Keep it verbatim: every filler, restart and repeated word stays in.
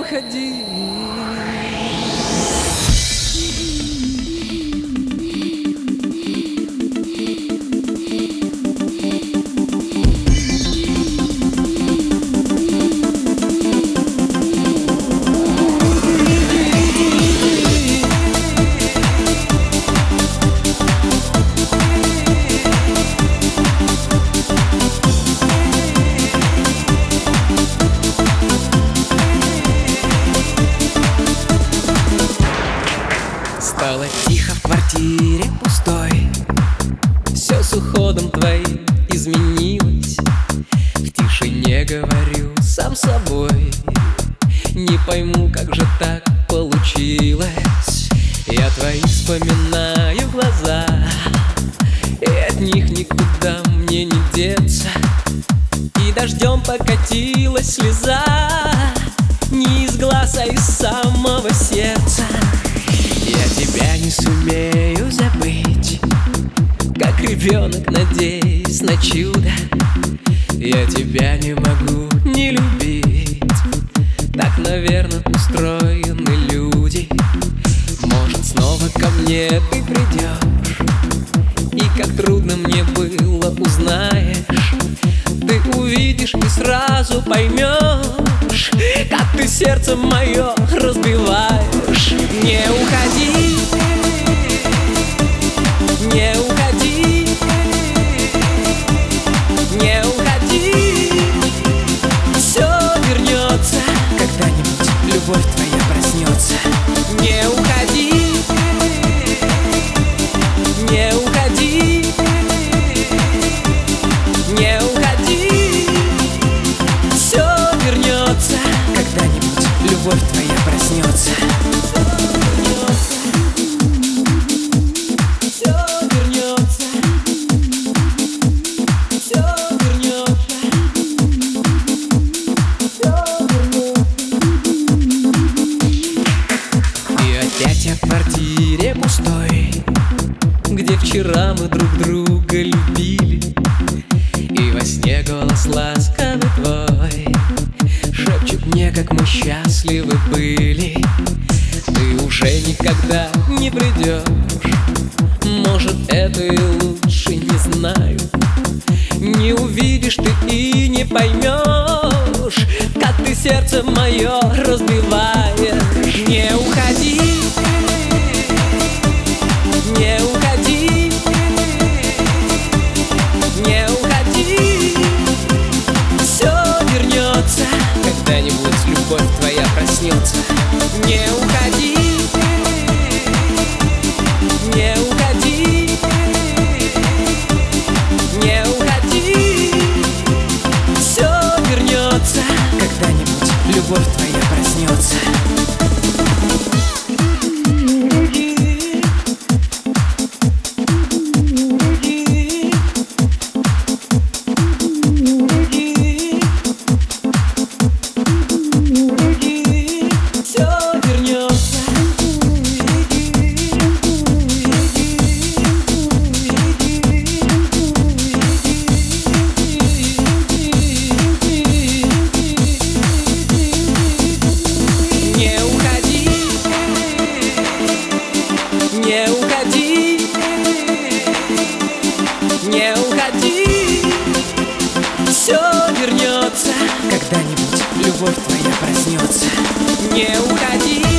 уходи. Стало тихо в квартире пустой, все с уходом твоим изменилось. В тишине говорю сам собой, не пойму, как же так получилось. Я твои вспоминаю глаза, и от них никуда мне не деться. И дождем покатилась слеза, не из глаз, а из самого сердца. Я тебя не сумею забыть, как ребенок, надеясь на чудо. Я тебя не могу не любить, так, наверное, устроены люди. Может, снова ко мне ты придешь, и как трудно мне было, узнаешь. Ты увидишь и сразу поймешь, как ты сердце мое разбиваешь. Не уходи, не уходи, не уходи. Все вернется, когда-нибудь любовь твоя проснется. Не уходи, не уходи, не уходи. Все вернется, когда-нибудь любовь твоя проснется. Опять я в квартире пустой, где вчера мы друг друга любили. И во сне голос ласковый твой шепчет мне, как мы счастливы были. Ты уже никогда не придешь, может, это и лучше, не знаю. Не увидишь ты и не поймешь, как ты сердце мое разбиваешь. Не уходи, не уходи, не уходи. Все вернется, когда-нибудь любовь твоя проснется. Не уходи, не уходи, не уходи. Все вернется, когда-нибудь любовь твоя проснется. Не уходи, не уходи. Все вернется, когда-нибудь любовь твоя проснется. Не уходи.